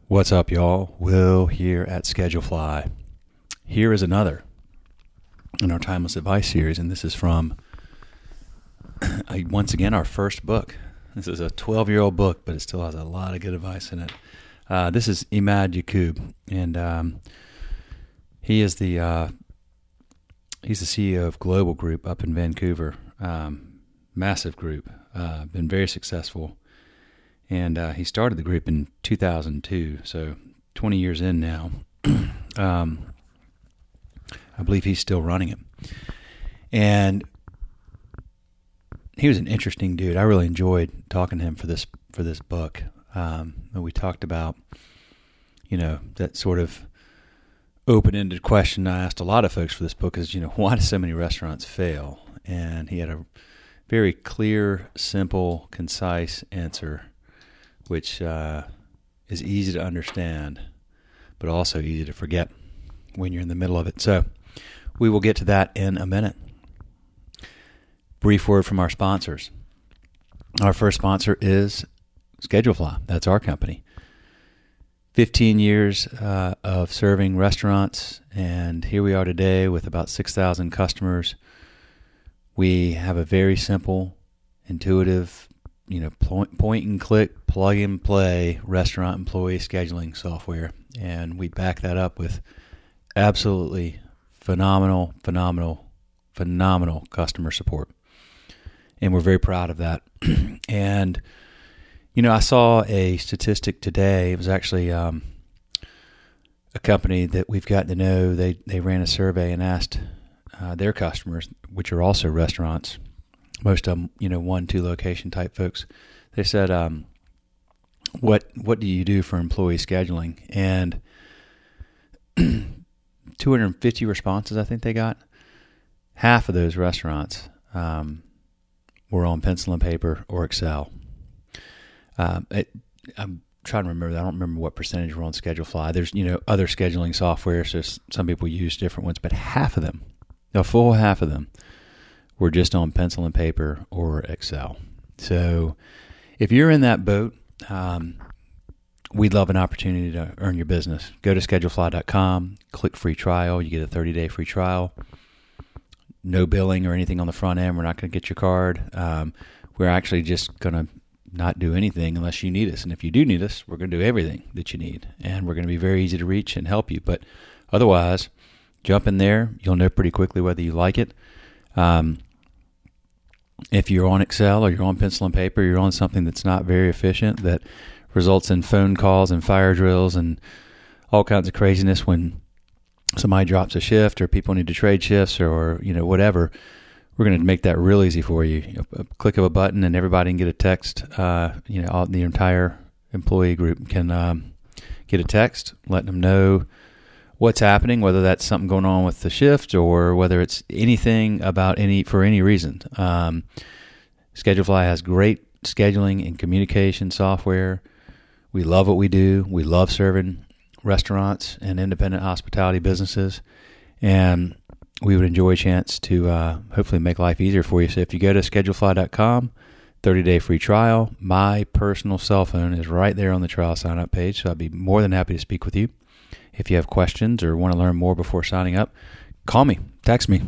What's up, y'all? Will here at ScheduleFly. Here is another in our Timeless Advice series, and this is from, once again, our first book. This is a 12-year-old book, but it still has a lot of good advice in it. This is Emad Yaqub, and he is he's the CEO of Global Group up in Vancouver. Massive group, been very successful. And he started the group in 2002, so 20 years in now. I believe he's still running it. And he was an interesting dude. I really enjoyed talking to him for this book. We talked about, that sort of open-ended question I asked a lot of folks for this book is, why do so many restaurants fail? And he had a very clear, simple, concise answer, which is easy to understand, but also easy to forget when you're in the middle of it. So we will get to that in a minute. Brief word from our sponsors. Our first sponsor is ScheduleFly. That's our company. 15 years of serving restaurants, and here we are today with about 6,000 customers. We have a very simple, intuitive, point and click, plug and play restaurant employee scheduling software. And we back that up with absolutely phenomenal customer support. And we're very proud of that. And, I saw a statistic today. It was actually a company that we've gotten to know. They ran a survey and asked their customers, which are also restaurants, most of them, 1-2 location type folks. They said, what do you do for employee scheduling? And 250 responses, I think they got. Half of those restaurants were on pencil and paper or Excel. I'm trying to remember. I don't remember what percentage were on ScheduleFly. There's, other scheduling software, so some people use different ones, but half of them, a full half of them, were just on pencil and paper or Excel. So if you're in that boat, we'd love an opportunity to earn your business. Go to ScheduleFly.com, click free trial. You get a 30-day free trial. No billing or anything on the front end. We're not going to get your card. We're actually just going to not do anything unless you need us. And if you do need us, we're going to do everything that you need. And we're going to be very easy to reach and help you. But otherwise, jump in there. You'll know pretty quickly whether you like it. If you're on Excel or you're on pencil and paper, you're on something that's not very efficient, that results in phone calls and fire drills and all kinds of craziness when somebody drops a shift or people need to trade shifts or, whatever, we're going to make that real easy for you. A click of a button and everybody can get a text. The entire employee group can get a text letting them know what's happening, whether that's something going on with the shift or whether it's anything for any reason. ScheduleFly has great scheduling and communication software. We love what we do. We love serving restaurants and independent hospitality businesses, and we would enjoy a chance to hopefully make life easier for you. So if you go to ScheduleFly.com, 30-day free trial, my personal cell phone is right there on the trial sign-up page, so I'd be more than happy to speak with you. If you have questions or want to learn more before signing up, call me, text me,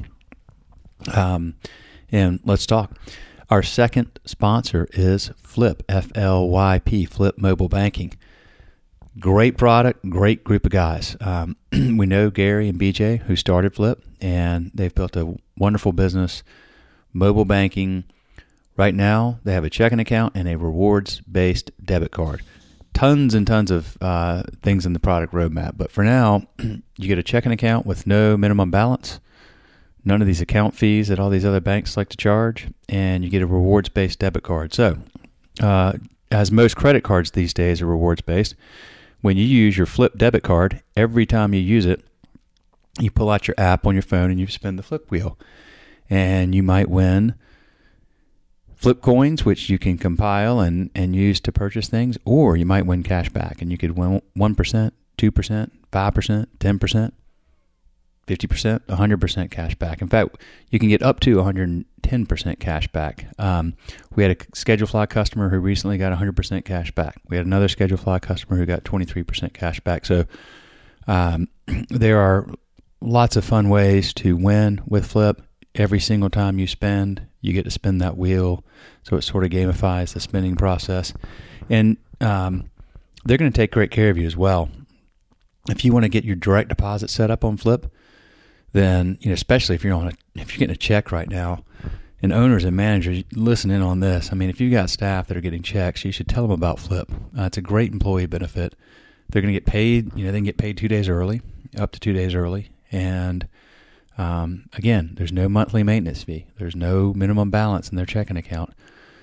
and let's talk. Our second sponsor is Flip, F-L-Y-P, Flip Mobile Banking. Great product, great group of guys. We know Gary and BJ, who started Flip, and they've built a wonderful business, mobile banking. Right now, they have a checking account and a rewards-based debit card. Tons and tons of things in the product roadmap. But for now, you get a checking account with no minimum balance, none of these account fees that all these other banks like to charge, and you get a rewards-based debit card. So, as most credit cards these days are rewards-based, when you use your Flip debit card, every time you use it, you pull out your app on your phone and you spin the Flip wheel. And you might win Flip coins, which you can compile and use to purchase things, or you might win cash back, and you could win 1%, 2%, 5%, 10%, 50%, 100% cash back. In fact, you can get up to 110% cash back. We had a Schedule-Fly customer who recently got 100% cash back. We had another Schedule-Fly customer who got 23% cash back. So there are lots of fun ways to win with Flip. Every single time you spend, you get to spin that wheel. So it sort of gamifies the spending process. And they're going to take great care of you as well. If you want to get your direct deposit set up on Flip, then, especially if you're getting a check right now, and owners and managers, listen in on this. I mean, if you've got staff that are getting checks, you should tell them about Flip. It's a great employee benefit. They're going to get paid, they can get paid 2 days early, up to 2 days early. And again, there's no monthly maintenance fee. There's no minimum balance in their checking account.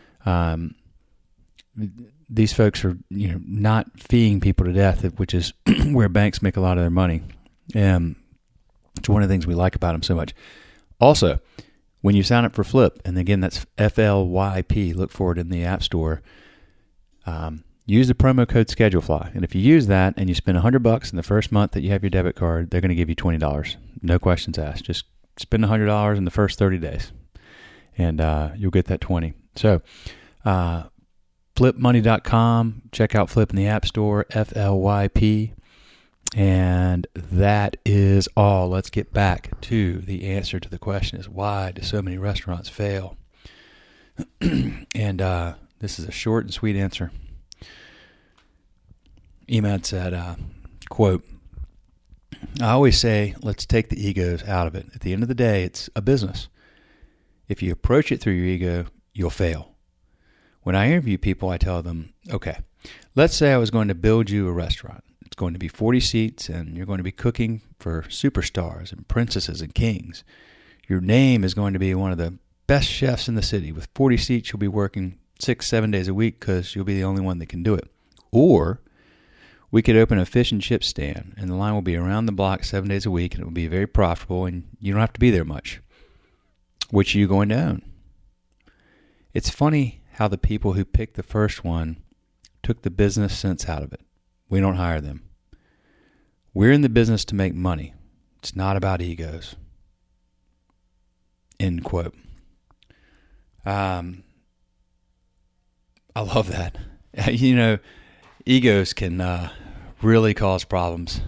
These folks are, not feeing people to death, which is where banks make a lot of their money. It's one of the things we like about them so much. Also, when you sign up for Flip, and again, that's FLYP, look for it in the App Store, use the promo code ScheduleFly. And if you use that and you spend $100 in the first month that you have your debit card, they're going to give you $20. No questions asked. Just spend $100 in the first 30 days, and you'll get that $20. So, flipmoney.com. Check out Flip in the App Store, FLYP. And that is all. Let's get back to the answer to the question is, why do so many restaurants fail? And this is a short and sweet answer. Emad said, quote, I always say, let's take the egos out of it. At the end of the day, it's a business. If you approach it through your ego, you'll fail. When I interview people, I tell them, okay, let's say I was going to build you a restaurant. It's going to be 40 seats, and you're going to be cooking for superstars and princesses and kings. Your name is going to be one of the best chefs in the city. With 40 seats, you'll be working 6-7 days a week because you'll be the only one that can do it. Or we could open a fish and chip stand, and the line will be around the block 7 days a week, and it will be very profitable, and you don't have to be there much. Which are you going to own? It's funny how the people who picked the first one took the business sense out of it. We don't hire them. We're in the business to make money. It's not about egos. End quote. I love that. Egos can really cause problems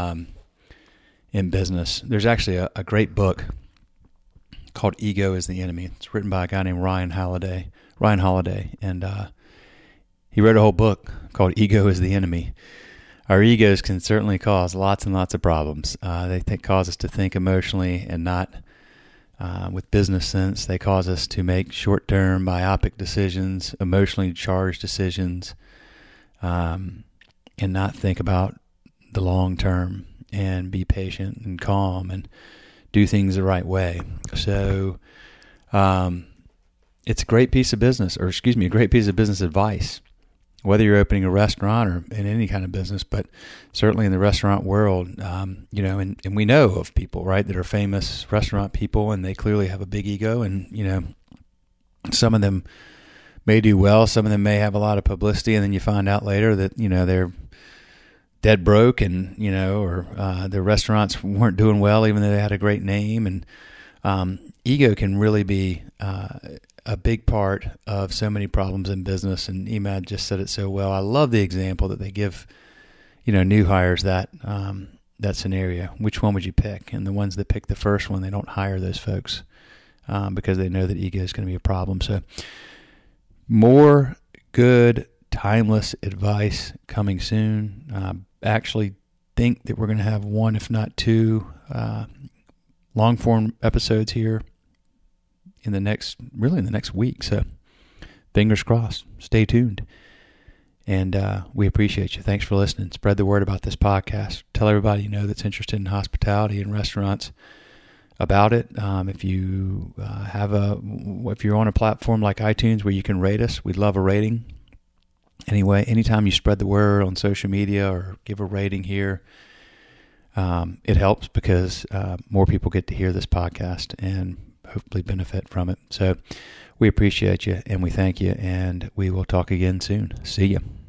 in business. There's actually a great book called Ego is the Enemy. It's written by a guy named Ryan Holiday, and he wrote a whole book called Ego is the Enemy. Our egos can certainly cause lots and lots of problems. They cause us to think emotionally and not with business sense. They cause us to make short-term myopic decisions, emotionally charged decisions, and not think about the long term and be patient and calm and do things the right way. So it's a great piece of business, a great piece of business advice, whether you're opening a restaurant or in any kind of business, but certainly in the restaurant world, and we know of people, right, that are famous restaurant people, and they clearly have a big ego, and, some of them may do well, some of them may have a lot of publicity, and then you find out later that, they're dead broke, and, or their restaurants weren't doing well, even though they had a great name. And ego can really be a big part of so many problems in business. And Emad just said it so well. I love the example that they give, new hires that scenario. Which one would you pick? And the ones that pick the first one, they don't hire those folks because they know that ego is going to be a problem. So more good, timeless advice coming soon. Actually think that we're going to have one, if not two, long form episodes here in the next week. So fingers crossed, stay tuned. And we appreciate you. Thanks for listening. Spread the word about this podcast. Tell everybody you know that's interested in hospitality and restaurants about it. If you if you're on a platform like iTunes where you can rate us, we'd love a rating. Anyway, anytime you spread the word on social media or give a rating here, it helps because more people get to hear this podcast and hopefully benefit from it. So we appreciate you and we thank you, and we will talk again soon. See you.